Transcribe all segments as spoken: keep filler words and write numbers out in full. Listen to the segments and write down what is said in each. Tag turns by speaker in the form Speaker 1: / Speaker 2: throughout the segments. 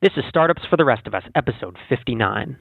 Speaker 1: This is Startups for the Rest of Us, episode fifty-nine.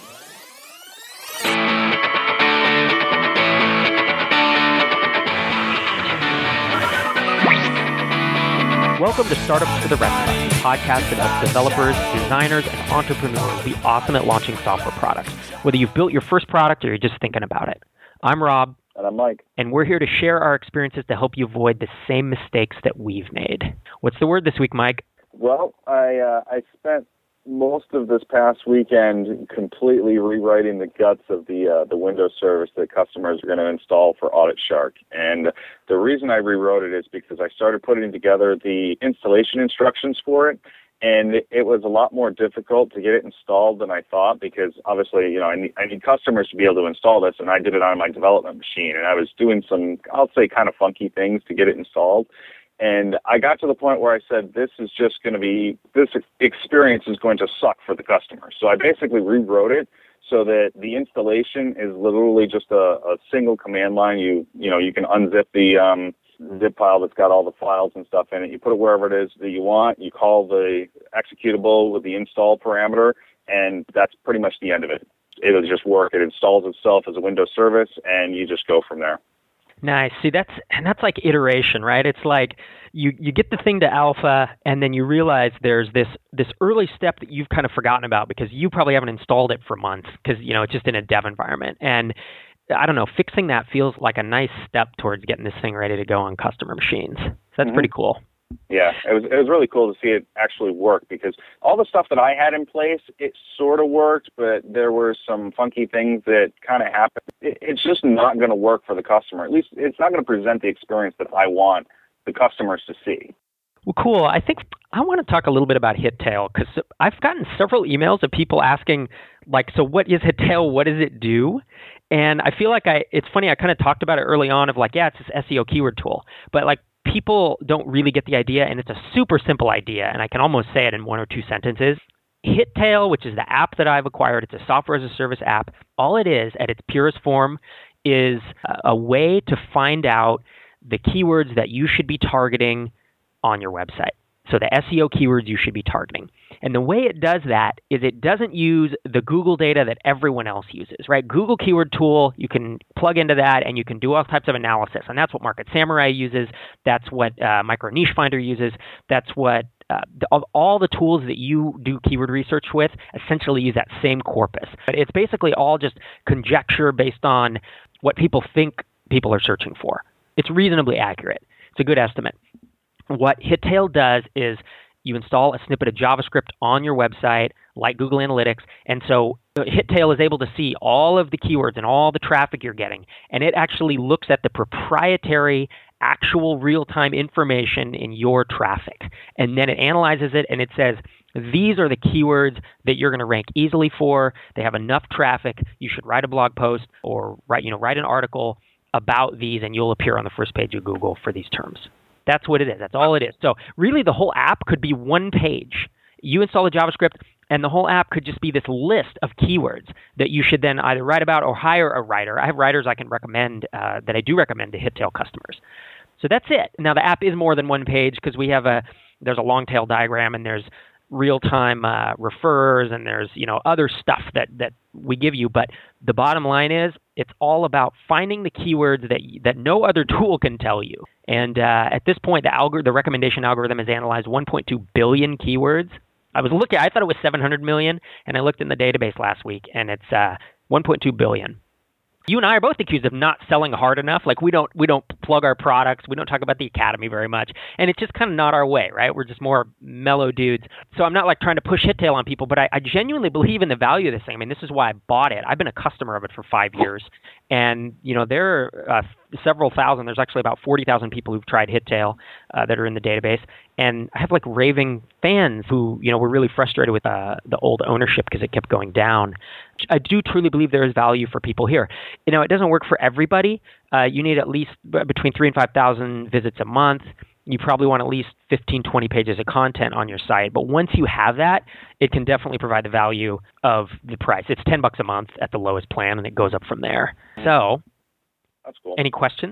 Speaker 1: Welcome to Startups for the Rest of Us, a podcast that helps developers, designers, and entrepreneurs be awesome at launching software products, whether you've built your first product or you're just thinking about it. I'm Rob.
Speaker 2: And I'm Mike.
Speaker 1: And we're here to share our experiences to help you avoid the same mistakes that we've made. What's the word this week, Mike?
Speaker 2: Well, I uh, I spent most of this past weekend completely rewriting the guts of the uh, the Windows service that customers are going to install for Audit Shark. And the reason I rewrote it is because I started putting together the installation instructions for it. And it was a lot more difficult to get it installed than I thought because, obviously, you know, I need, I need customers to be able to install this, and I did it on my development machine. And I was doing some, I'll say, kind of funky things to get it installed. And I got to the point where I said, this is just going to be, this experience is going to suck for the customer. So I basically rewrote it so that the installation is literally just a, a single command line. You, you know, you can unzip the um, zip file that's got all the files and stuff in it. You put it wherever it is that you want. You call the executable with the install parameter, and that's pretty much the end of it. It'll just work. It installs itself as a Windows service, and you just go from there.
Speaker 1: Nice. See, that's and that's like iteration, right? It's like you, you get the thing to alpha, and then you realize there's this this early step that you've kind of forgotten about because you probably haven't installed it for months because, you know, it's just in a dev environment. And I don't know, fixing that feels like a nice step towards getting this thing ready to go on customer machines. So that's mm-hmm. pretty cool.
Speaker 2: Yeah, it was it was really cool to see it actually work because all the stuff that I had in place, it sort of worked, but there were some funky things that kind of happened. It, it's just not going to work for the customer. At least it's not going to present the experience that I want the customers to see.
Speaker 1: Well, cool. I think I want to talk a little bit about Hittail because I've gotten several emails of people asking, like, so what is Hittail? What does it do? And I feel like I, it's funny, I kind of talked about it early on of like, yeah, it's this S E O keyword tool, but like people don't really get the idea, and it's a super simple idea, and I can almost say it in one or two sentences. Hittail, which is the app that I've acquired, it's a software as a service app. All it is, at its purest form, is a way to find out the keywords that you should be targeting on your website. So the S E O keywords you should be targeting. And the way it does that is it doesn't use the Google data that everyone else uses, right? Google Keyword Tool, you can plug into that and you can do all types of analysis. And that's what Market Samurai uses. That's what uh, Micro Niche Finder uses. That's what uh, the, all the tools that you do keyword research with essentially use that same corpus. But it's basically all just conjecture based on what people think people are searching for. It's reasonably accurate. It's a good estimate. What Hittail does is you install a snippet of JavaScript on your website, like Google Analytics, and so Hittail is able to see all of the keywords and all the traffic you're getting, and it actually looks at the proprietary, actual real-time information in your traffic, and then it analyzes it, and it says, these are the keywords that you're going to rank easily for. They have enough traffic. You should write a blog post or write, you know, write an article about these, and you'll appear on the first page of Google for these terms. That's what it is. That's all it is. So really the whole app could be one page. You install the JavaScript, and the whole app could just be this list of keywords that you should then either write about or hire a writer. I have writers I can recommend uh, that I do recommend to Hittail customers. So that's it. Now the app is more than one page because we have a there's a long tail diagram and there's real-time uh, refers, and there's, you know, other stuff that, that we give you. But the bottom line is it's all about finding the keywords that that no other tool can tell you. And uh, at this point, the algor- the recommendation algorithm has analyzed one point two billion keywords. I was looking, I thought it was seven hundred million, and I looked in the database last week, and it's uh, one point two billion. You and I are both accused of not selling hard enough. Like we don't we don't plug our products. We don't talk about the academy very much. And it's just kind of not our way, right? We're just more mellow dudes. So I'm not like trying to push Hittail on people, but I, I genuinely believe in the value of this thing. I mean, this is why I bought it. I've been a customer of it for five years. And, you know, there are uh, several thousand. There's actually about forty thousand people who've tried Hittail uh, that are in the database. And I have like raving fans who, you know, were really frustrated with uh, the old ownership because it kept going down. I do truly believe there is value for people here. You know, it doesn't work for everybody. Uh, you need at least b- between three and five thousand visits a month. You probably want at least fifteen, twenty pages of content on your site. But once you have that, it can definitely provide the value of the price. It's ten bucks a month at the lowest plan, and it goes up from there. So,
Speaker 2: that's cool.
Speaker 1: Any questions?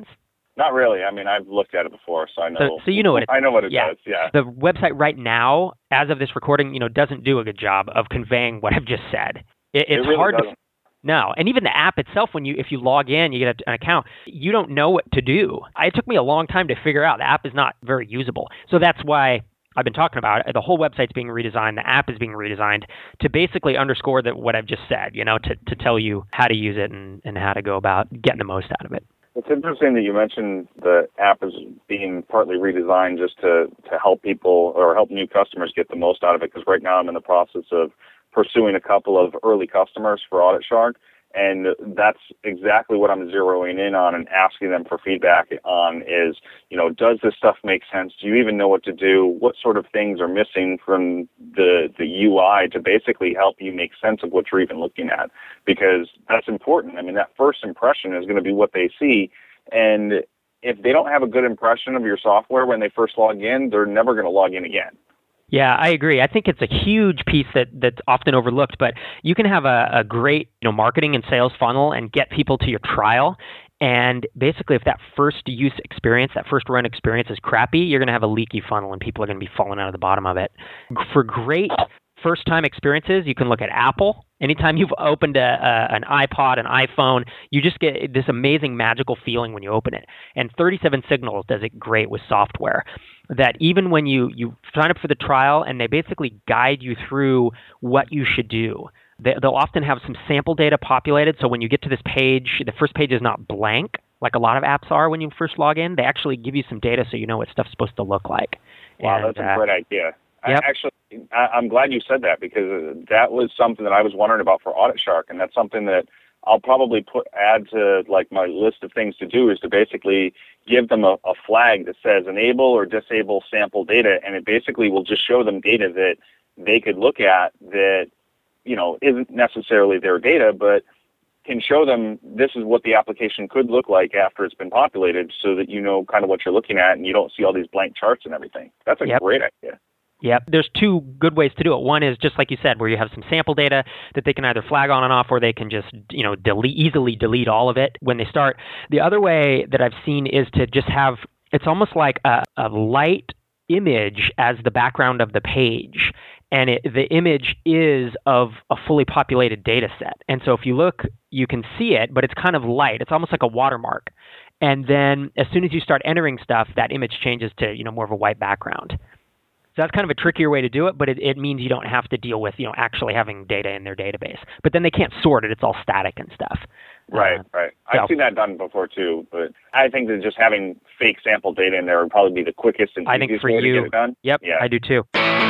Speaker 2: Not really. I mean, I've looked at it before, so I know.
Speaker 1: So, so you know what it,
Speaker 2: I know what it
Speaker 1: yeah.
Speaker 2: does. Yeah.
Speaker 1: The website right now, as of this recording, you know, doesn't do a good job of conveying what I've just said. It, it's
Speaker 2: it really
Speaker 1: hard
Speaker 2: doesn't.
Speaker 1: to. No, and even the app itself, when you if you log in, you get an account, you don't know what to do. It took me a long time to figure out. The app is not very usable, so that's why I've been talking about it. The whole website's being redesigned. The app is being redesigned to basically underscore that what I've just said. You know, to to tell you how to use it and, and how to go about getting the most out of it.
Speaker 2: It's interesting that you mentioned the app is being partly redesigned just to, to help people or help new customers get the most out of it, because right now I'm in the process of pursuing a couple of early customers for Audit Shark, and that's exactly what I'm zeroing in on and asking them for feedback on is, you know, does this stuff make sense? Do you even know what to do? What sort of things are missing from the, the U I to basically help you make sense of what you're even looking at? Because that's important. I mean, that first impression is going to be what they see. And if they don't have a good impression of your software when they first log in, they're never going to log in again.
Speaker 1: Yeah, I agree. I think it's a huge piece that, that's often overlooked, but you can have a, a great, you know, marketing and sales funnel and get people to your trial. And basically, if that first use experience, that first run experience is crappy, you're going to have a leaky funnel and people are going to be falling out of the bottom of it. For great first-time experiences, you can look at Apple. Anytime you've opened a, a, an iPod, an iPhone, you just get this amazing magical feeling when you open it. And thirty-seven Signals does it great with software. That even when you, you sign up for the trial and they basically guide you through what you should do. They, they'll often have some sample data populated, so when you get to this page, the first page is not blank, like a lot of apps are when you first log in. They actually give you some data so you know what stuff's supposed to look like.
Speaker 2: Wow,
Speaker 1: and,
Speaker 2: that's a
Speaker 1: uh,
Speaker 2: great idea.
Speaker 1: Yep.
Speaker 2: I actually, I, I'm glad you said that, because that was something that I was wondering about for Audit Shark, and that's something that I'll probably put add to like my list of things to do, is to basically give them a, a flag that says enable or disable sample data, and it basically will just show them data that they could look at that, you know, isn't necessarily their data, but can show them this is what the application could look like after it's been populated, so that you know kind of what you're looking at and you don't see all these blank charts and everything. That's a
Speaker 1: Yep.
Speaker 2: great idea.
Speaker 1: Yep. There's two good ways to do it. One is just like you said, where you have some sample data that they can either flag on and off, or they can just, you know, delete, easily delete all of it when they start. The other way that I've seen is to just have, it's almost like a, a light image as the background of the page. And it, the image is of a fully populated data set. And so if you look, you can see it, but it's kind of light. It's almost like a watermark. And then as soon as you start entering stuff, that image changes to, you know, more of a white background. So that's kind of a trickier way to do it, but it, it means you don't have to deal with, you know, actually having data in their database. But then they can't sort it. It's all static and stuff.
Speaker 2: Right,
Speaker 1: uh,
Speaker 2: right. I've
Speaker 1: so.
Speaker 2: seen that done before too, but I think that just having fake sample data in there would probably be the quickest and
Speaker 1: I
Speaker 2: easiest
Speaker 1: think for
Speaker 2: way
Speaker 1: you,
Speaker 2: to get it done.
Speaker 1: Yep,
Speaker 2: yeah.
Speaker 1: I do too.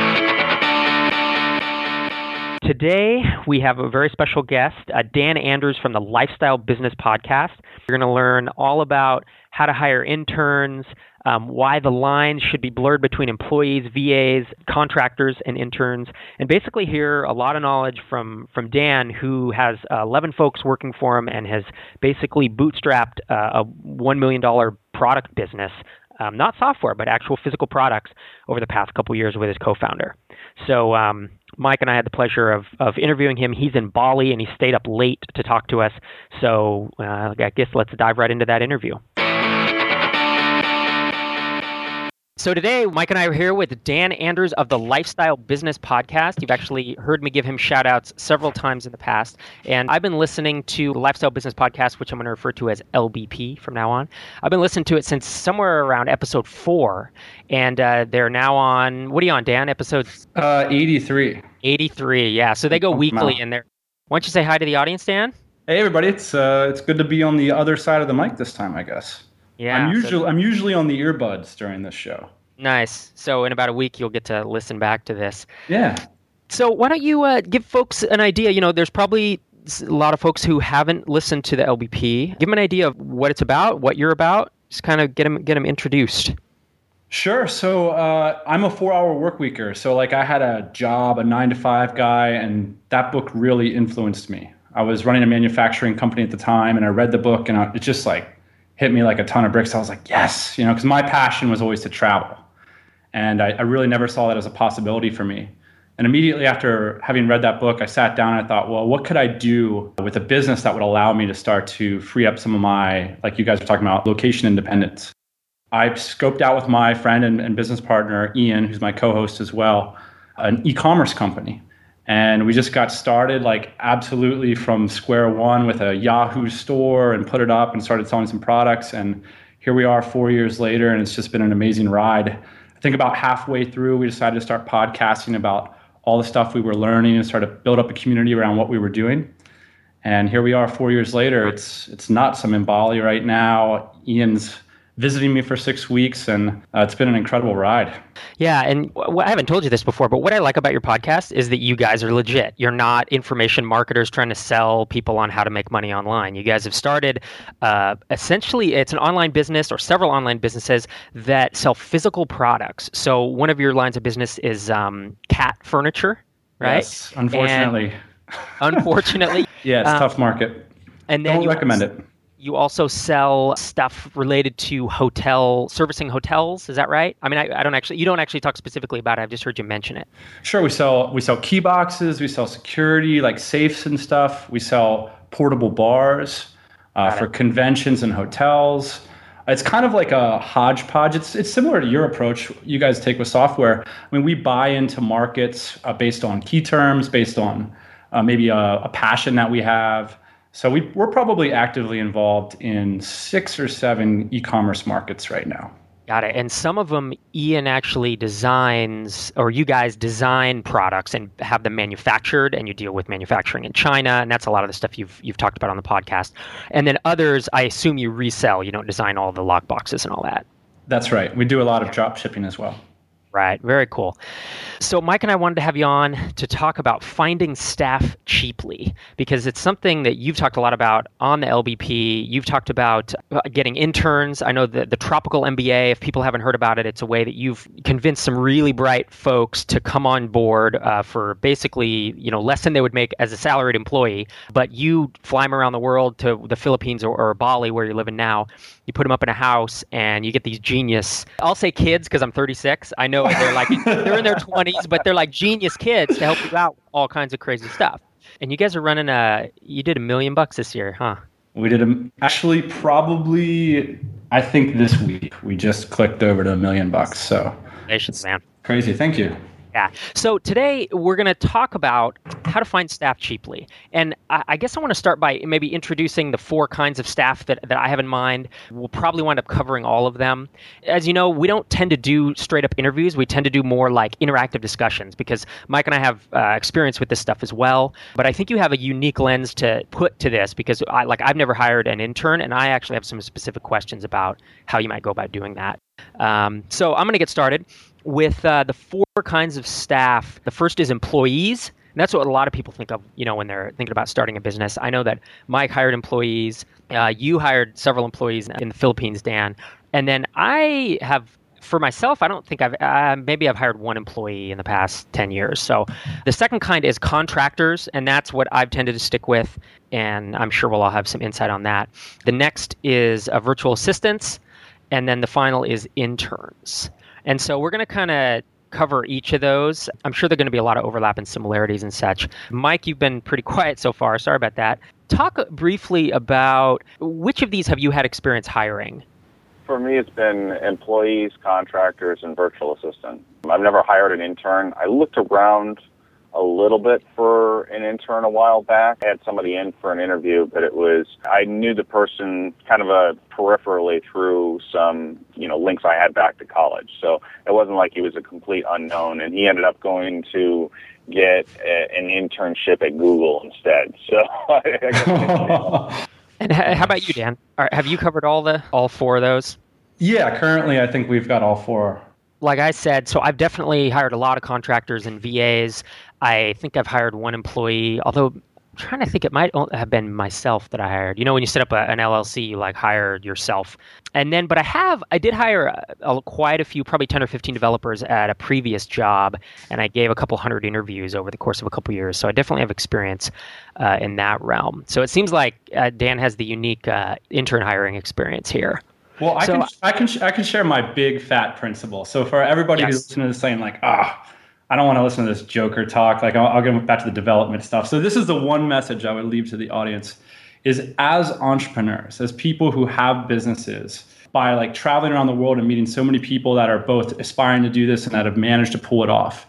Speaker 1: Today, we have a very special guest, uh, Dan Andrews from the Lifestyle Business Podcast. You're going to learn all about how to hire interns, um, why the lines should be blurred between employees, V As, contractors, and interns, and basically hear a lot of knowledge from, from Dan, who has uh, eleven folks working for him and has basically bootstrapped uh, a one million dollars product business. Um, not software, but actual physical products over the past couple years with his co-founder. So um, Mike and I had the pleasure of, of interviewing him. He's in Bali, and he stayed up late to talk to us. So uh, I guess let's dive right into that interview. So today, Mike and I are here with Dan Andrews of the Lifestyle Business Podcast. You've actually heard me give him shout-outs several times in the past. And I've been listening to the Lifestyle Business Podcast, which I'm going to refer to as L B P from now on. I've been listening to it since somewhere around episode four. And uh, they're now on, what are you on, Dan? Episode?
Speaker 3: Uh, eighty-three.
Speaker 1: eighty-three, yeah. So they go weekly in there. Why don't you say hi to the audience, Dan?
Speaker 3: Hey, everybody. It's uh, it's good to be on the other side of the mic this time, I guess.
Speaker 1: Yeah.
Speaker 3: I'm usually
Speaker 1: so-
Speaker 3: I'm usually on the earbuds during this show.
Speaker 1: Nice. So in about a week, you'll get to listen back to this.
Speaker 3: Yeah.
Speaker 1: So why don't you uh, give folks an idea? You know, there's probably a lot of folks who haven't listened to the L B P. Give them an idea of what it's about, what you're about. Just kind of get them, get them introduced.
Speaker 3: Sure. So uh, I'm a four-hour work weeker. So like I had a job, a nine to five guy, and that book really influenced me. I was running a manufacturing company at the time, and I read the book, and I, it just like hit me like a ton of bricks. I was like, yes, you know, because my passion was always to travel. And I, I really never saw that as a possibility for me. And immediately after having read that book, I sat down and I thought, well, what could I do with a business that would allow me to start to free up some of my, like you guys were talking about, location independence? I scoped out with my friend and, and business partner, Ian, who's my co-host as well, an e-commerce company. And we just got started like absolutely from square one with a Yahoo store and put it up and started selling some products. And here we are four years later, and it's just been an amazing ride. I think about halfway through, we decided to start podcasting about all the stuff we were learning and start to build up a community around what we were doing. And here we are four years later. It's it's nuts. I'm in Bali right now. Ian's visiting me for six weeks, and uh, it's been an incredible ride.
Speaker 1: Yeah, and w- I haven't told you this before, but what I like about your podcast is that you guys are legit. You're not information marketers trying to sell people on how to make money online. You guys have started, uh, essentially, it's an online business or several online businesses that sell physical products. So one of your lines of business is um, cat furniture, right?
Speaker 3: Yes, unfortunately.
Speaker 1: And unfortunately.
Speaker 3: Yeah, it's a
Speaker 1: um,
Speaker 3: tough market.
Speaker 1: And then
Speaker 3: Don't
Speaker 1: you
Speaker 3: recommend
Speaker 1: also,
Speaker 3: it.
Speaker 1: You also sell stuff related to hotel, servicing hotels. Is that right? I mean, I, I don't actually, you don't actually talk specifically about it. I've just heard you mention it.
Speaker 3: Sure. We sell, we sell key boxes. We sell security, like safes and stuff. We sell portable bars uh, for conventions and hotels. It's kind of like a hodgepodge. It's it's similar to your approach you guys take with software. I mean, we buy into markets uh, based on key terms, based on uh, maybe a, a passion that we have. So we, we're probably actively involved in six or seven e-commerce markets right now.
Speaker 1: Got it. And some of them, Ian actually designs, or you guys design products and have them manufactured, and you deal with manufacturing in China, and that's a lot of the stuff you've you've talked about on the podcast. And then others, I assume you resell. You don't design all the lock boxes and all that.
Speaker 3: That's right. We do a lot of drop shipping as well.
Speaker 1: Right. Very cool. So Mike and I wanted to have you on to talk about finding staff cheaply, because it's something that you've talked a lot about on the L B P. You've talked about getting interns. I know the, the Tropical M B A, if people haven't heard about it, it's a way that you've convinced some really bright folks to come on board uh, for basically, you know, less than they would make as a salaried employee. But you fly them around the world to the Philippines or, or Bali, where you're living now. You put them up in a house and you get these genius, I'll say kids because I'm thirty-six. I know they're like, they're in their twenties, but they're like genius kids to help you out with all kinds of crazy stuff. And you guys are running a, you did a million bucks this year, huh?
Speaker 3: We did a, actually probably, I think this week, we just clicked over to a million bucks. So
Speaker 1: Congratulations, man.
Speaker 3: Crazy. Thank you.
Speaker 1: Yeah. So today we're going to talk about how to find staff cheaply. And I, I guess I want to start by maybe introducing the four kinds of staff that, that I have in mind. We'll probably wind up covering all of them. As you know, we don't tend to do straight up interviews. We tend to do more like interactive discussions because Mike and I have uh, experience with this stuff as well. But I think you have a unique lens to put to this because I, like I've never hired an intern, and I actually have some specific questions about how you might go about doing that. Um, so I'm going to get started with uh, the four kinds of staff. The first is employees. And that's what a lot of people think of, you know, when they're thinking about starting a business. I know that Mike hired employees. Uh, you hired several employees in the Philippines, Dan. And then I have, for myself, I don't think I've, uh, maybe I've hired one employee in the past ten years. So the second kind is contractors, and that's what I've tended to stick with. And I'm sure we'll all have some insight on that. The next is uh, virtual assistants. And then the final is interns. And so we're going to kind of cover each of those. I'm sure there're going to be a lot of overlap and similarities and such. Mike, you've been pretty quiet so far. Sorry about that. Talk briefly about which of these have you had experience hiring?
Speaker 2: For me, it's been employees, contractors, and virtual assistant. I've never hired an intern. I looked around a little bit for an intern a while back. I had somebody in for an interview, but it was, I knew the person kind of a peripherally through some, you know, links I had back to college. So it wasn't like he was a complete unknown, and he ended up going to get a, an internship at Google instead. So I guess
Speaker 1: And how about you, Dan? Have you covered all the all four of those?
Speaker 3: Yeah, currently I think we've got all four.
Speaker 1: Like I said, so I've definitely hired a lot of contractors and V As. I think I've hired one employee, although I'm trying to think it might have been myself that I hired. You know, when you set up a, an L L C, you like hire yourself. And then, but I have, I did hire a, a, quite a few, probably ten or fifteen developers at a previous job, and I gave a couple hundred interviews over the course of a couple years. So I definitely have experience uh, in that realm. So it seems like uh, Dan has the unique uh, intern hiring experience here.
Speaker 3: Well, I
Speaker 1: so,
Speaker 3: can I can I can share my big fat principle. So for everybody
Speaker 1: yes.
Speaker 3: who's listening to this saying like, ah, I don't want to listen to this Joker talk. Like I'll, I'll get back to the development stuff. So this is the one message I would leave to the audience is as entrepreneurs, as people who have businesses, by like traveling around the world and meeting so many people that are both aspiring to do this and that have managed to pull it off,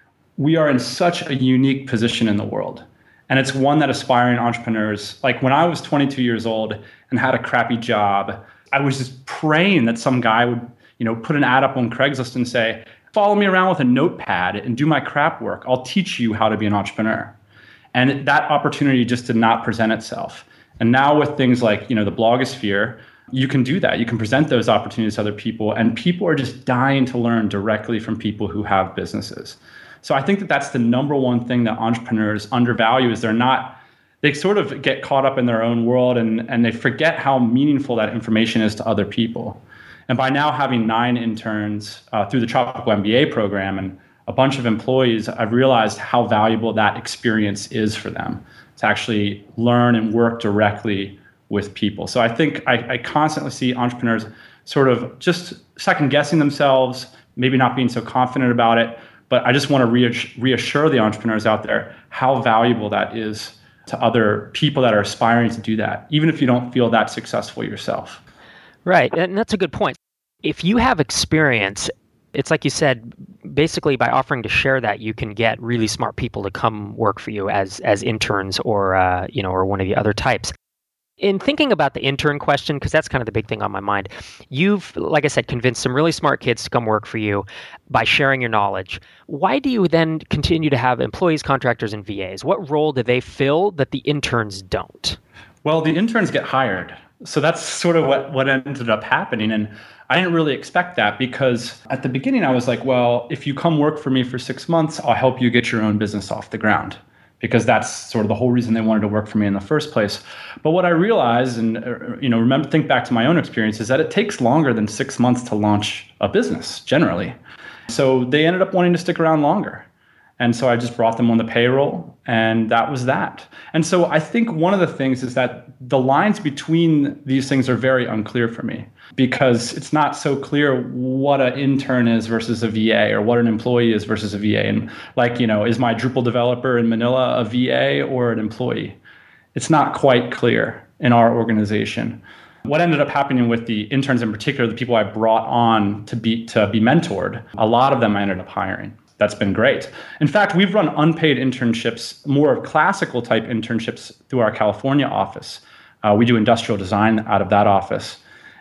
Speaker 3: we are in such a unique position in the world. And it's one that aspiring entrepreneurs, like when I was twenty-two years old and had a crappy job, I was just praying that some guy would, you know, put an ad up on Craigslist and say, follow me around with a notepad and do my crap work. I'll teach you how to be an entrepreneur. And that opportunity just did not present itself. And now with things like, you know, the blogosphere, you can do that. You can present those opportunities to other people, and people are just dying to learn directly from people who have businesses. So I think that that's the number one thing that entrepreneurs undervalue is they're not, they sort of get caught up in their own world and, and they forget how meaningful that information is to other people. And by now having nine interns uh, through the Tropical M B A program and a bunch of employees, I've realized how valuable that experience is for them to actually learn and work directly with people. So I think I, I constantly see entrepreneurs sort of just second guessing themselves, maybe not being so confident about it. But I just want to reassure the entrepreneurs out there how valuable that is to other people that are aspiring to do that, even if you don't feel that successful yourself.
Speaker 1: Right. And that's a good point. If you have experience, it's like you said, basically by offering to share that, you can get really smart people to come work for you as as interns or, uh, you know, or one of the other types. In thinking about the intern question, because that's kind of the big thing on my mind, you've, like I said, convinced some really smart kids to come work for you by sharing your knowledge. Why do you then continue to have employees, contractors, and V As? What role do they fill that the interns don't?
Speaker 3: Well, the interns get hired. So that's sort of what, what ended up happening. And I didn't really expect that because at the beginning I was like, well, if you come work for me for six months, I'll help you get your own business off the ground. Because that's sort of the whole reason they wanted to work for me in the first place. But what I realized, and you know, remember, think back to my own experience, is that it takes longer than six months to launch a business, generally. So they ended up wanting to stick around longer. And so I just brought them on the payroll, and that was that. And so I think one of the things is that the lines between these things are very unclear for me, because it's not so clear what an intern is versus a V A, or what an employee is versus a V A. And like, you know, is my Drupal developer in Manila a V A or an employee? It's not quite clear in our organization. What ended up happening with the interns in particular, the people I brought on to be to be mentored, a lot of them I ended up hiring. That's been great. In fact, we've run unpaid internships, more classical type internships through our California office. Uh, we do industrial design out of that office.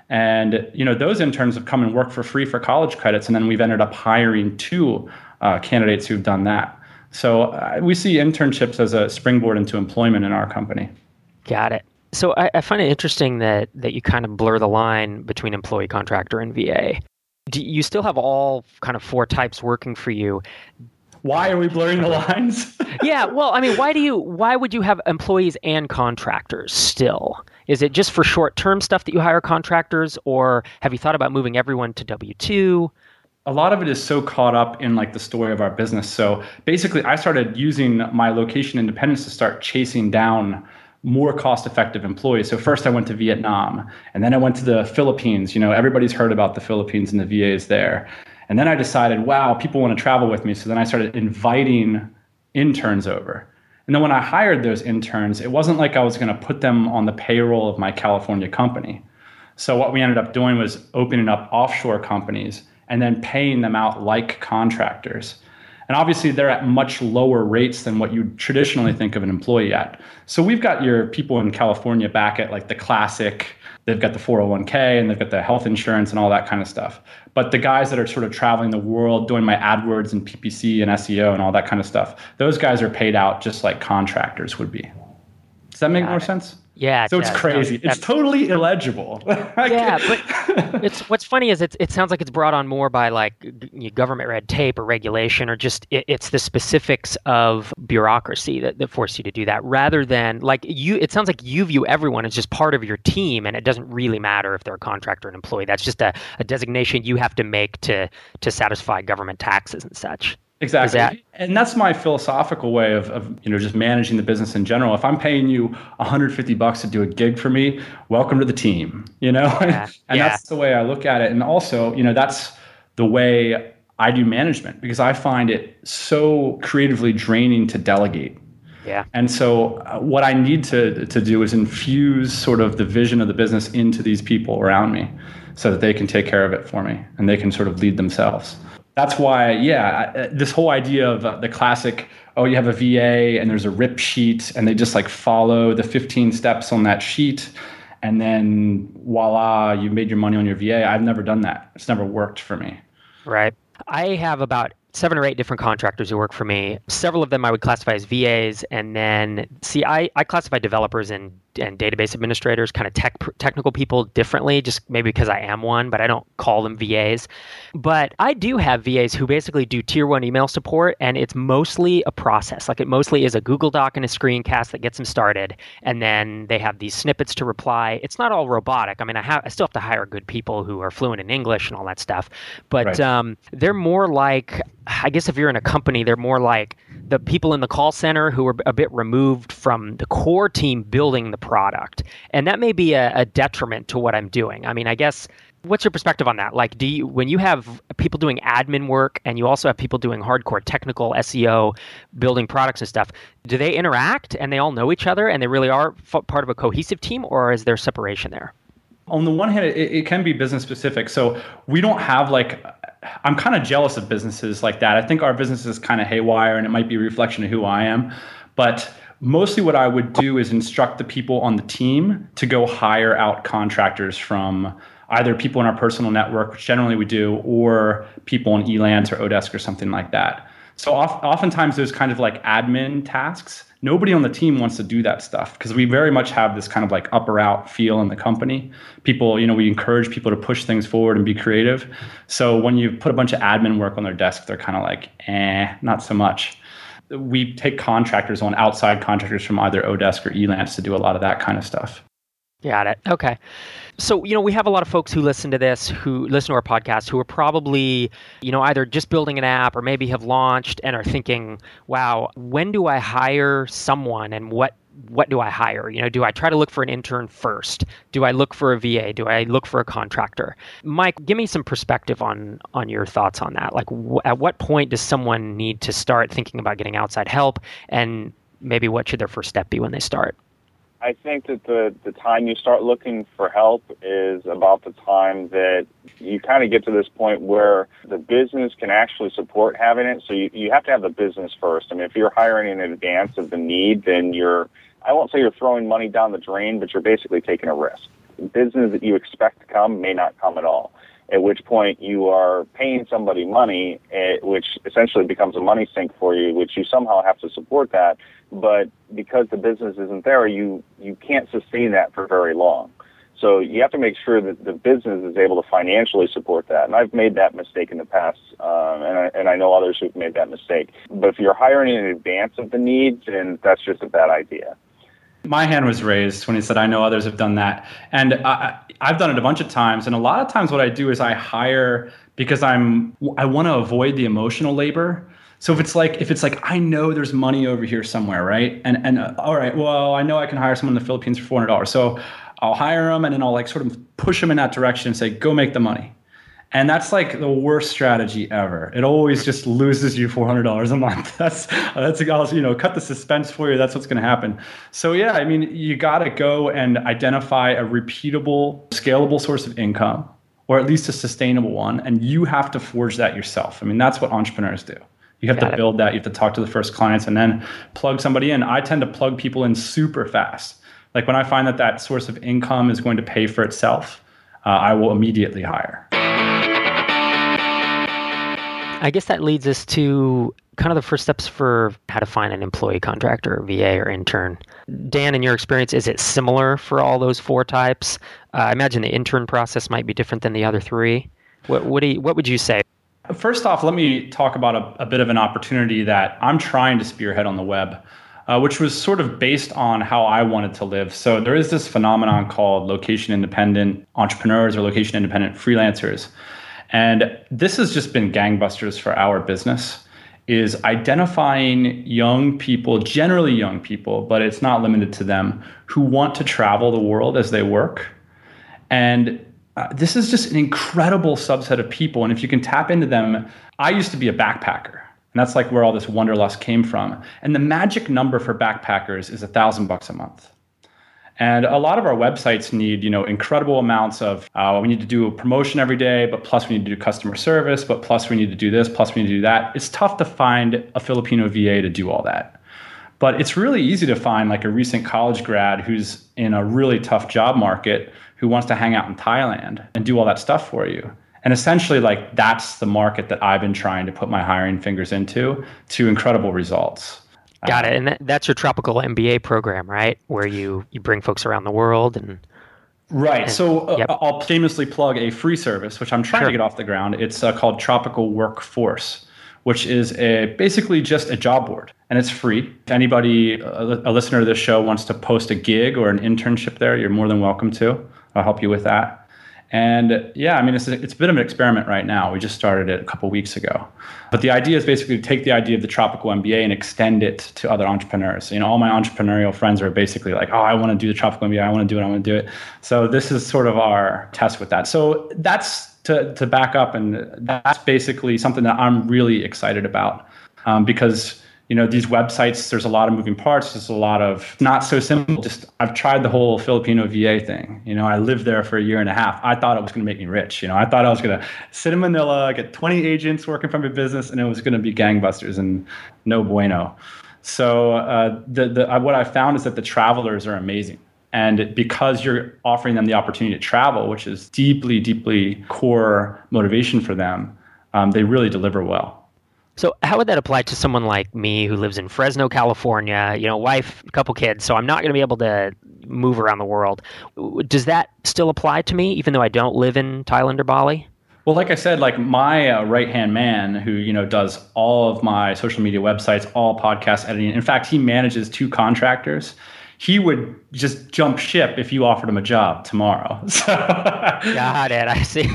Speaker 3: And you know, those interns have come and worked for free for college credits, and then we've ended up hiring two uh, candidates who've done that. So uh, we see internships as a springboard into employment in our company.
Speaker 1: Got it. So I, I find it interesting that that you kind of blur the line between employee, contractor, and V A. Do you still have all kind of four types working for you?
Speaker 3: Why are we blurring the lines?
Speaker 1: Yeah, well, I mean, why do you? Why would you have employees and contractors still? Is it just for short-term stuff that you hire contractors, or have you thought about moving everyone to W two?
Speaker 3: A lot of it is so caught up in like the story of our business. So basically, I started using my location independence to start chasing down more cost-effective employees. So first I went to Vietnam, and then I went to the Philippines. You know, everybody's heard about the Philippines and the V As there. And then I decided, wow, people want to travel with me. So then I started inviting interns over. And then when I hired those interns, it wasn't like I was going to put them on the payroll of my California company. So what we ended up doing was opening up offshore companies and then paying them out like contractors. And obviously, they're at much lower rates than what you traditionally think of an employee at. So we've got your people in California back at like the classic, they've got the four oh one k and they've got the health insurance and all that kind of stuff. But the guys that are sort of traveling the world, doing my AdWords and P P C and S E O and all that kind of stuff, those guys are paid out just like contractors would be. Does that make
Speaker 1: Got
Speaker 3: more
Speaker 1: it.
Speaker 3: sense?
Speaker 1: Yeah.
Speaker 3: So it's
Speaker 1: yeah,
Speaker 3: crazy.
Speaker 1: no,
Speaker 3: it's totally illegible.
Speaker 1: Yeah, but it's what's funny is it it sounds like it's brought on more by like g- government red tape or regulation, or just it, it's the specifics of bureaucracy that, that force you to do that, rather than like you. It sounds like you view everyone as just part of your team, and it doesn't really matter if they're a contractor or an employee. That's just a, a designation you have to make to to satisfy government taxes and such.
Speaker 3: Exactly.
Speaker 1: That,
Speaker 3: and that's my philosophical way of, of, you know, just managing the business in general. If I'm paying you one hundred fifty bucks to do a gig for me, welcome to the team, you know?
Speaker 1: Yeah,
Speaker 3: and
Speaker 1: yeah.
Speaker 3: that's the way I look at it. And also, you know, that's the way I do management because I find it so creatively draining to delegate.
Speaker 1: Yeah.
Speaker 3: And so uh, what I need to to do is infuse sort of the vision of the business into these people around me so that they can take care of it for me and they can sort of lead themselves. That's why, yeah, I, this whole idea of uh, the classic, oh, you have a V A and there's a rip sheet and they just like follow the fifteen steps on that sheet and then voila, you made your money on your V A. I've never done that. It's never worked for me.
Speaker 1: Right. I have about seven or eight different contractors who work for me. Several of them I would classify as V As. And then, see, I, I classify developers and, and database administrators, kind of tech technical people differently, just maybe because I am one, but I don't call them V As. But I do have V As who basically do tier one email support, and it's mostly a process. Like it mostly is a Google Doc and a screencast that gets them started. And then they have these snippets to reply. It's not all robotic. I mean, I, have, I still have to hire good people who are fluent in English and all that stuff. But
Speaker 3: Right.
Speaker 1: um, they're more like, I guess if you're in a company, they're more like the people in the call center who are a bit removed from the core team building the product. And that may be a, a detriment to what I'm doing. I mean, I guess, what's your perspective on that? Like, do you, when you have people doing admin work and you also have people doing hardcore technical S E O, building products and stuff, do they interact and they all know each other and they really are f- part of a cohesive team, or is there separation there?
Speaker 3: On the one hand, it, it can be business specific. So we don't have like, I'm kind of jealous of businesses like that. I think our business is kind of haywire and it might be a reflection of who I am. But mostly what I would do is instruct the people on the team to go hire out contractors from either people in our personal network, which generally we do, or people in Elance or Odesk or something like that. So oft, oftentimes there's kind of like admin tasks. Nobody on the team wants to do that stuff because we very much have this kind of like up or out feel in the company. People, you know, we encourage people to push things forward and be creative. So when you put a bunch of admin work on their desk, they're kind of like, eh, not so much. We take contractors on, outside contractors from either Odesk or Elance to do a lot of that kind of stuff.
Speaker 1: Got it. Okay. So, you know, we have a lot of folks who listen to this, who listen to our podcast, who are probably, you know, either just building an app or maybe have launched and are thinking, wow, when do I hire someone and what what do I hire? You know, do I try to look for an intern first? Do I look for a V A? Do I look for a contractor? Mike, give me some perspective on on your thoughts on that. Like, wh- at what point does someone need to start thinking about getting outside help, and maybe what should their first step be when they start?
Speaker 2: I think that the, the time you start looking for help is about the time that you kind of get to this point where the business can actually support having it. So you, you have to have the business first. I mean, if you're hiring in advance of the need, then you're, I won't say you're throwing money down the drain, but you're basically taking a risk. Business that you expect to come may not come at all, at which point you are paying somebody money, which essentially becomes a money sink for you, which you somehow have to support that. But because the business isn't there, you, you can't sustain that for very long. So you have to make sure that the business is able to financially support that. And I've made that mistake in the past, um, and, I, and I know others who've made that mistake. But if you're hiring in advance of the need, then that's just a bad idea.
Speaker 3: My hand was raised when he said, I know others have done that. And I, I've done it a bunch of times. And a lot of times what I do is I hire because I'm, I want to avoid the emotional labor. So if it's like, if it's like, I know there's money over here somewhere, right? And, and uh, all right, well, I know I can hire someone in the Philippines for four hundred dollars. So I'll hire them and then I'll like sort of push them in that direction and say, go make the money. And that's like the worst strategy ever. It always just loses you four hundred dollars a month. That's, that's, you know, cut the suspense for you. That's what's going to happen. So yeah, I mean, you got to go and identify a repeatable, scalable source of income, or at least a sustainable one. And you have to forge that yourself. I mean, that's what entrepreneurs do. You have got to it. build that. You have to talk to the first clients and then plug somebody in. I tend to plug people in super fast. Like when I find that that source of income is going to pay for itself, uh, I will immediately hire.
Speaker 1: I guess that leads us to kind of the first steps for how to find an employee contractor, V A, or intern. Dan, in your experience, is it similar for all those four types? Uh, I imagine the intern process might be different than the other three. What, what, do you, what would you say?
Speaker 3: First off, let me talk about a, a bit of an opportunity that I'm trying to spearhead on the web, uh, which was sort of based on how I wanted to live. So there is this phenomenon called location-independent entrepreneurs or location-independent freelancers. And this has just been gangbusters for our business, is identifying young people, generally young people, but it's not limited to them, who want to travel the world as they work. And Uh, this is just an incredible subset of people. And if you can tap into them I used to be a backpacker. And that's like where all this wanderlust came from. And the magic number for backpackers is a thousand bucks a month. And a lot of our websites need, you know, incredible amounts of, uh, we need to do a promotion every day, but plus we need to do customer service, but plus we need to do this, plus we need to do that. It's tough to find a Filipino V A to do all that. But it's really easy to find like a recent college grad who's in a really tough job market who wants to hang out in Thailand and do all that stuff for you. And essentially, like, that's the market that I've been trying to put my hiring fingers into, to incredible results.
Speaker 1: Got it. And that, that's your tropical M B A program, right? Where you, you bring folks around the world and...
Speaker 3: Right.
Speaker 1: And,
Speaker 3: so uh,
Speaker 1: yep.
Speaker 3: I'll shamelessly plug a free service, which I'm trying sure. to get off the ground. It's uh, called Tropical Workforce, which is a basically just a job board. And it's free. If anybody, a, a listener to this show, wants to post a gig or an internship there, you're more than welcome to. I'll help you with that. And yeah, I mean, it's a, it's a bit of an experiment right now. We just started it a couple weeks ago. But the idea is basically to take the idea of the Tropical M B A and extend it to other entrepreneurs. You know, all my entrepreneurial friends are basically like, oh, I want to do the Tropical M B A. I want to do it. I want to do it. So this is sort of our test with that. So that's to, to back up. And that's basically something that I'm really excited about um, because you know, these websites, there's a lot of moving parts. There's a lot of not so simple. Just I've tried the whole Filipino V A thing. You know, I lived there for a year and a half. I thought it was going to make me rich. You know, I thought I was going to sit in Manila, get twenty agents working from a business, and it was going to be gangbusters and no bueno. So uh, the, the, what I found is that the travelers are amazing. And because you're offering them the opportunity to travel, which is deeply, deeply core motivation for them, um, they really deliver well.
Speaker 1: So how would that apply to someone like me who lives in Fresno, California, you know, wife, a couple kids, so I'm not going to be able to move around the world. Does that still apply to me, even though I don't live in Thailand or Bali?
Speaker 3: Well, like I said, like my uh, right-hand man who, you know, does all of my social media websites, all podcast editing. In fact, he manages two contractors. He would just jump ship if you offered him a job tomorrow. So,
Speaker 1: got it. I see.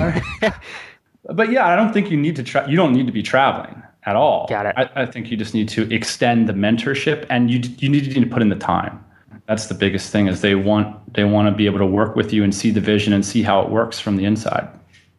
Speaker 3: But yeah, I don't think you need to, tra- you don't need to be traveling at all.
Speaker 1: Got it.
Speaker 3: I, I think you just need to extend the mentorship, and you you need to put in the time. That's the biggest thing. Is they want they want to be able to work with you and see the vision and see how it works from the inside.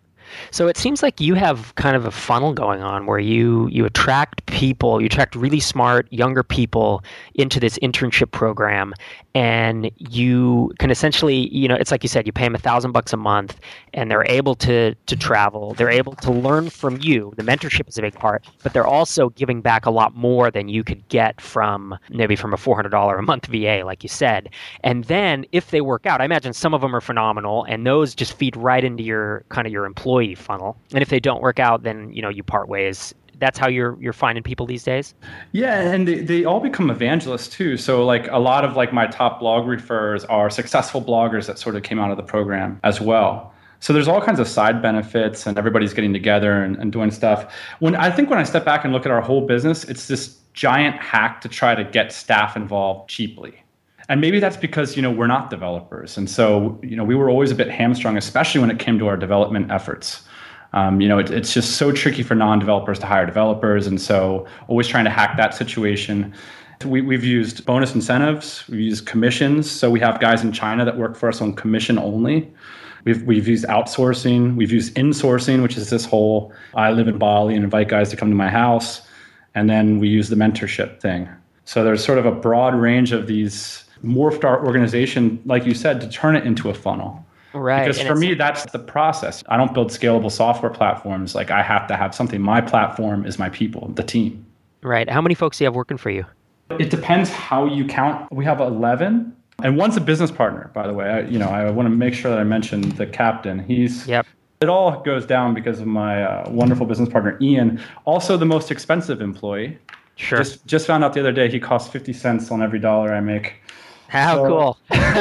Speaker 1: So it seems like you have kind of a funnel going on where you you attract people, you attract really smart younger people into this internship program, and you can essentially, you know, it's like you said, you pay them a thousand bucks a month, and they're able to to travel, they're able to learn from you. The mentorship is a big part, but they're also giving back a lot more than you could get from maybe from a four hundred dollars a month V A, like you said. And then if they work out, I imagine some of them are phenomenal, and those just feed right into your kind of your employee funnel. And if they don't work out, then, you know, you part ways. That's how you're you're finding people these days?
Speaker 3: Yeah, and they, they all become evangelists too. So like a lot of like my top blog referrers are successful bloggers that sort of came out of the program as well. So there's all kinds of side benefits, and everybody's getting together and, and doing stuff. When I think when I step back and look at our whole business, it's this giant hack to try to get staff involved cheaply. And maybe that's because, you know, we're not developers. And so, you know, we were always a bit hamstrung, especially when it came to our development efforts. Um, you know, it, it's just so tricky for non-developers to hire developers. And so always trying to hack that situation. We, we've used bonus incentives. We've used commissions. So we have guys in China that work for us on commission only. We've we've used outsourcing. We've used insourcing, which is this whole, I live in Bali and invite guys to come to my house. And then we use the mentorship thing. So there's sort of a broad range of these, morphed our organization, like you said, to turn it into a funnel.
Speaker 1: Right.
Speaker 3: Because
Speaker 1: and
Speaker 3: for me, that's the process. I don't build scalable software platforms. Like I have to have something. My platform is my people, the team.
Speaker 1: Right. How many folks do you have working for you?
Speaker 3: It depends how you count. We have eleven. And one's a business partner, by the way. I, you know, I want to make sure that I mention the captain. He's,
Speaker 1: yep.
Speaker 3: It all goes down because of my uh, wonderful business partner, Ian. Also the most expensive employee.
Speaker 1: Sure.
Speaker 3: Just, just found out the other day he costs fifty cents on every dollar I make.
Speaker 1: How
Speaker 3: so,
Speaker 1: cool.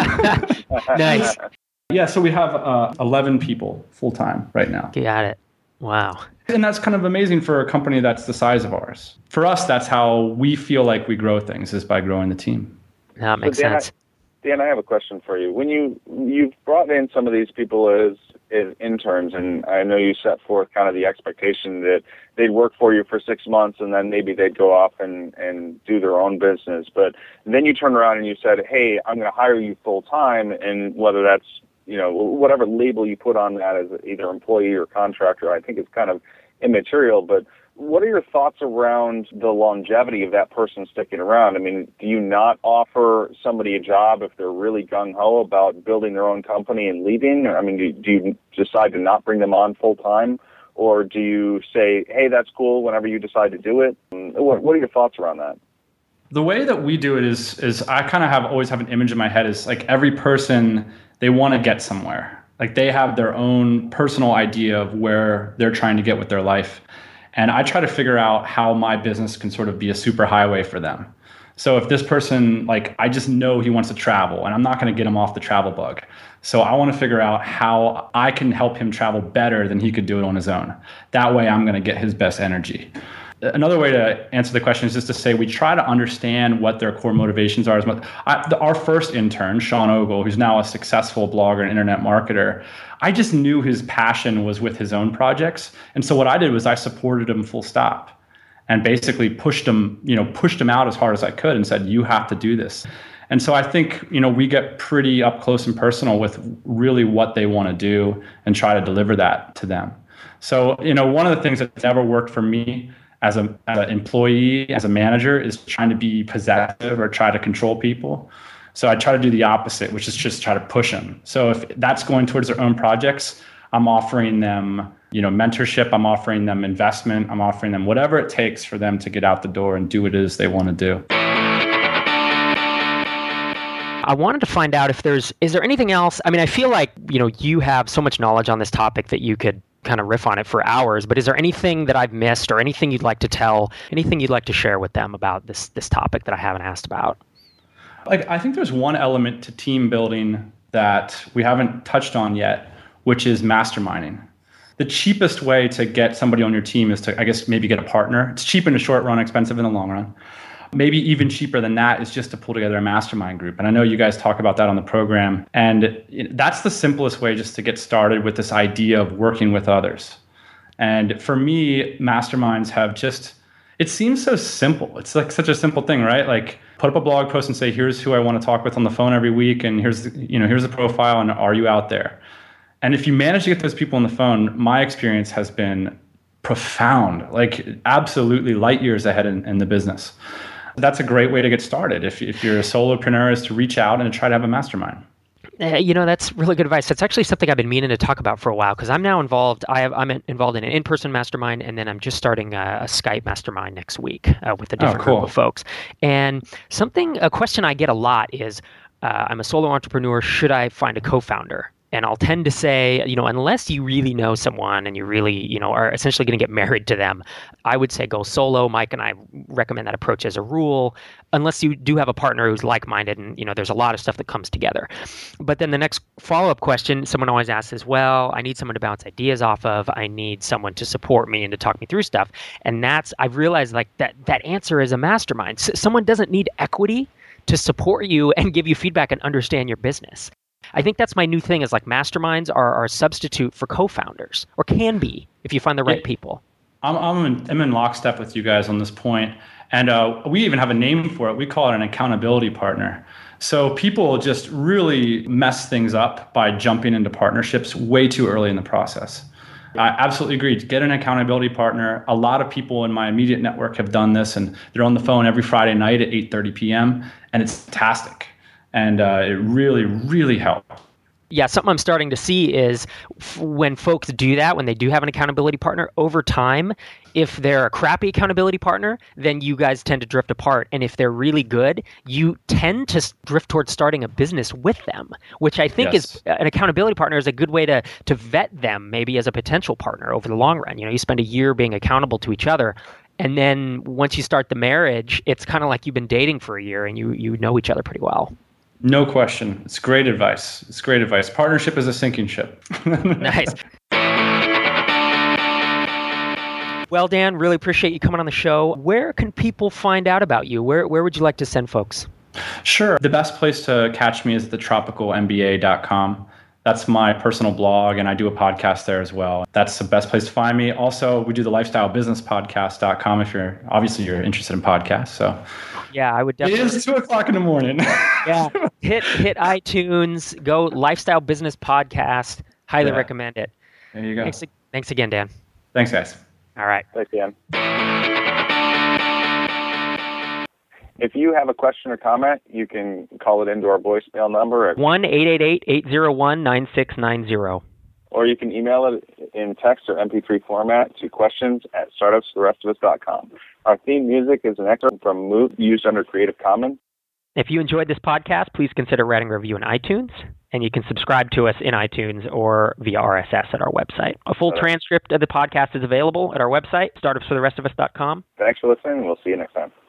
Speaker 1: Nice.
Speaker 3: Yeah, so we have uh, eleven people full-time right now.
Speaker 1: Got it. Wow.
Speaker 3: And that's kind of amazing for a company that's the size of ours. For us, that's how we feel like we grow things, is by growing the team.
Speaker 1: That makes
Speaker 2: so Dan,
Speaker 1: sense.
Speaker 2: I, Dan, I have a question for you. When you, you've brought in some of these people as, as interns, and I know you set forth kind of the expectation that they'd work for you for six months and then maybe they'd go off and, and do their own business. But then you turn around and you said, hey, I'm going to hire you full-time, and whether that's, you know, whatever label you put on that as either employee or contractor, I think it's kind of immaterial. But what are your thoughts around the longevity of that person sticking around? I mean, do you not offer somebody a job if they're really gung-ho about building their own company and leaving? I mean, do, do you decide to not bring them on full-time? Or do you say, hey, that's cool whenever you decide to do it? What, what are your thoughts around that?
Speaker 3: The way that we do it is, is I kind of have always have an image in my head is like every person, they want to get somewhere. Like they have their own personal idea of where they're trying to get with their life. And I try to figure out how my business can sort of be a super highway for them. So if this person, like, I just know he wants to travel and I'm not going to get him off the travel bug. So I want to figure out how I can help him travel better than he could do it on his own. That way I'm going to get his best energy. Another way to answer the question is just to say we try to understand what their core motivations are. As much. I, the, our first intern, Sean Ogle, who's now a successful blogger and internet marketer, I just knew his passion was with his own projects. And so what I did was I supported him full stop and basically pushed him, you know, pushed him out as hard as I could and said, you have to do this. And so I think, you know, we get pretty up close and personal with really what they want to do and try to deliver that to them. So, you know, one of the things that's never worked for me as a as an employee, as a manager, is trying to be possessive or try to control people. So I try to do the opposite, which is just try to push them. So if that's going towards their own projects, I'm offering them, you know, mentorship, I'm offering them investment, I'm offering them whatever it takes for them to get out the door and do what it is they want to do.
Speaker 1: I wanted to find out if there's, is there anything else? I mean, I feel like, you know, you have so much knowledge on this topic that you could kind of riff on it for hours, but is there anything that I've missed or anything you'd like to tell, anything you'd like to share with them about this this topic that I haven't asked about?
Speaker 3: Like, I think there's one element to team building that we haven't touched on yet, which is masterminding. The cheapest way to get somebody on your team is to, I guess, maybe get a partner. It's cheap in the short run, expensive in the long run. Maybe even cheaper than that is just to pull together a mastermind group. And I know you guys talk about that on the program. And that's the simplest way just to get started with this idea of working with others. And for me, masterminds have just, it seems so simple. It's like such a simple thing, right? Like put up a blog post and say, here's who I want to talk with on the phone every week. And here's the, you know, here's the profile and are you out there? And if you manage to get those people on the phone, my experience has been profound, like absolutely light years ahead in, in the business. That's a great way to get started. If if you're a solopreneur, is to reach out and try to have a mastermind.
Speaker 1: Uh, you know, that's really good advice. That's actually something I've been meaning to talk about for a while because I'm now involved. I have, I'm involved in an in-person mastermind, and then I'm just starting a, a Skype mastermind next week uh, with a different oh, cool. group of folks. And something, a question I get a lot is, uh, I'm a solo entrepreneur. Should I find a co-founder? And I'll tend to say, you know, unless you really know someone and you really, you know, are essentially going to get married to them, I would say go solo. Mike and I recommend that approach as a rule, unless you do have a partner who's like-minded and, you know, there's a lot of stuff that comes together. But then the next follow-up question someone always asks is, well, I need someone to bounce ideas off of. I need someone to support me and to talk me through stuff. And that's, I've realized like that that answer is a mastermind. S- someone doesn't need equity to support you and give you feedback and understand your business. I think that's my new thing is like masterminds are, are a substitute for co-founders or can be if you find the right yeah, people.
Speaker 3: I'm, I'm, in, I'm in lockstep with you guys on this point. And uh, we even have a name for it. We call it an accountability partner. So people just really mess things up by jumping into partnerships way too early in the process. I absolutely agree. Get an accountability partner. A lot of people in my immediate network have done this and they're on the phone every Friday night at eight thirty p.m. and it's fantastic. And uh, it really, really helped.
Speaker 1: Yeah, something I'm starting to see is f- when folks do that, when they do have an accountability partner, over time, if they're a crappy accountability partner, then you guys tend to drift apart. And if they're really good, you tend to drift towards starting a business with them, which I think yes. is an accountability partner is a good way to to vet them maybe as a potential partner over the long run. You know, you spend a year being accountable to each other. And then once you start the marriage, it's kind of like you've been dating for a year and you you know each other pretty well.
Speaker 3: No question. It's great advice. It's great advice. Partnership is a sinking ship.
Speaker 1: Nice. Well, Dan, really appreciate you coming on the show. Where can people find out about you? Where where would you like to send folks?
Speaker 3: Sure. The best place to catch me is the tropical M B A dot com. That's my personal blog, and I do a podcast there as well. That's the best place to find me. Also, we do the lifestyle business podcast dot com if you're, obviously you're interested in podcasts. So
Speaker 1: yeah, I would definitely.
Speaker 3: It is two o'clock in the morning.
Speaker 1: yeah. Hit, hit iTunes, go Lifestyle Business Podcast. Highly yeah. recommend it.
Speaker 3: There you go.
Speaker 1: Thanks, thanks again, Dan.
Speaker 3: Thanks, guys.
Speaker 1: All right.
Speaker 2: Thanks, Dan. If you have a question or comment, you can call it into our voicemail number at
Speaker 1: one eight eight eight, eight zero one, nine six nine zero.
Speaker 2: Or you can email it in text or M P three format to questions at startups the rest of us dot com. Our theme music is an excerpt from Move used under Creative Commons.
Speaker 1: If you enjoyed this podcast, please consider writing a review in iTunes, and you can subscribe to us in iTunes or via R S S at our website. A full
Speaker 2: right.
Speaker 1: transcript of the podcast is available at our website, startups for the rest of us dot com.
Speaker 2: Thanks for listening, and we'll see you next time.